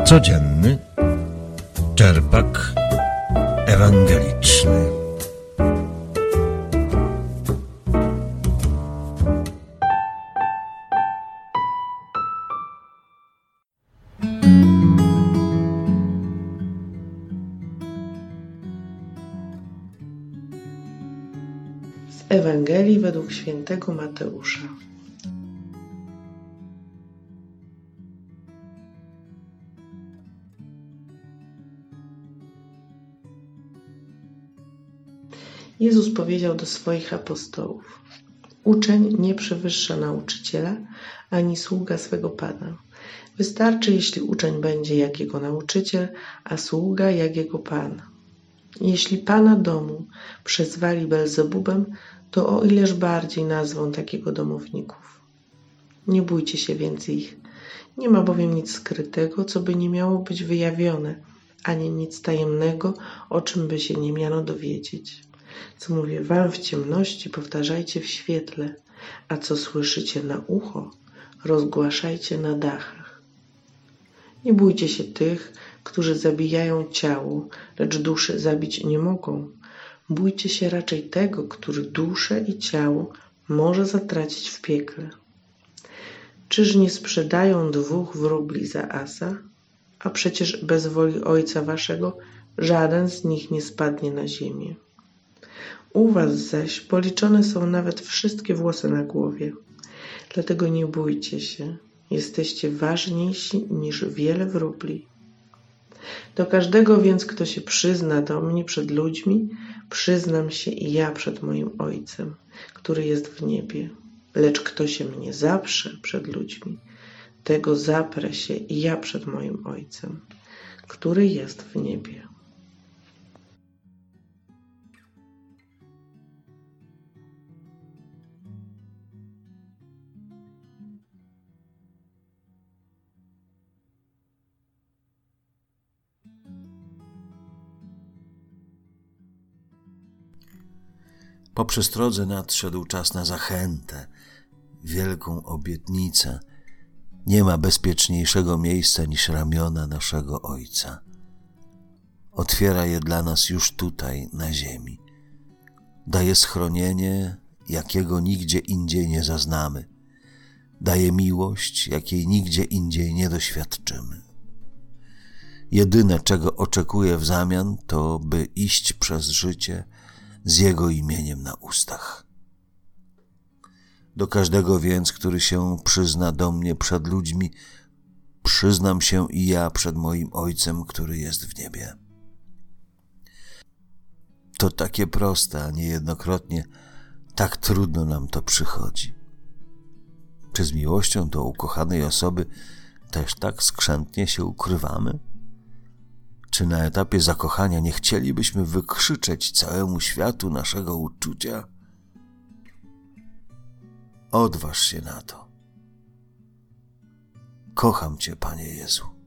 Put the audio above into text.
Codzienny czerpak ewangeliczny. Z Ewangelii według świętego Mateusza. Jezus powiedział do swoich apostołów: Uczeń nie przewyższa nauczyciela, ani sługa swego Pana. Wystarczy, jeśli uczeń będzie jak jego nauczyciel, a sługa jak jego Pan. Jeśli Pana domu przezwali Belzebubem, to o ileż bardziej nazwą takiego domowników. Nie bójcie się więc ich. Nie ma bowiem nic skrytego, co by nie miało być wyjawione, ani nic tajemnego, o czym by się nie miano dowiedzieć. Co mówię wam w ciemności, powtarzajcie w świetle, a co słyszycie na ucho, rozgłaszajcie na dachach. Nie bójcie się tych, którzy zabijają ciało, lecz duszy zabić nie mogą. Bójcie się raczej tego, który duszę i ciało może zatracić w piekle. Czyż nie sprzedają 2 wróbli za asa? A przecież bez woli Ojca waszego żaden z nich nie spadnie na ziemię. U was zaś policzone są nawet wszystkie włosy na głowie. Dlatego nie bójcie się, jesteście ważniejsi niż wiele wróbli. Do każdego więc, kto się przyzna do mnie przed ludźmi, przyznam się i ja przed moim Ojcem, który jest w niebie. Lecz kto się mnie zaprze przed ludźmi, tego zaprę się i ja przed moim Ojcem, który jest w niebie. Po przestrodze nadszedł czas na zachętę, wielką obietnicę. Nie ma bezpieczniejszego miejsca niż ramiona naszego Ojca. Otwiera je dla nas już tutaj, na ziemi. Daje schronienie, jakiego nigdzie indziej nie zaznamy. Daje miłość, jakiej nigdzie indziej nie doświadczymy. Jedyne, czego oczekuję w zamian, to by iść przez życie z Jego imieniem na ustach. Do każdego więc, który się przyzna do mnie przed ludźmi, przyznam się i ja przed moim Ojcem, który jest w niebie. To takie proste, a niejednokrotnie tak trudno nam to przychodzi. Czy z miłością do ukochanej osoby też tak skrzętnie się ukrywamy? Czy na etapie zakochania nie chcielibyśmy wykrzyczeć całemu światu naszego uczucia? Odważ się na to. Kocham Cię, Panie Jezu.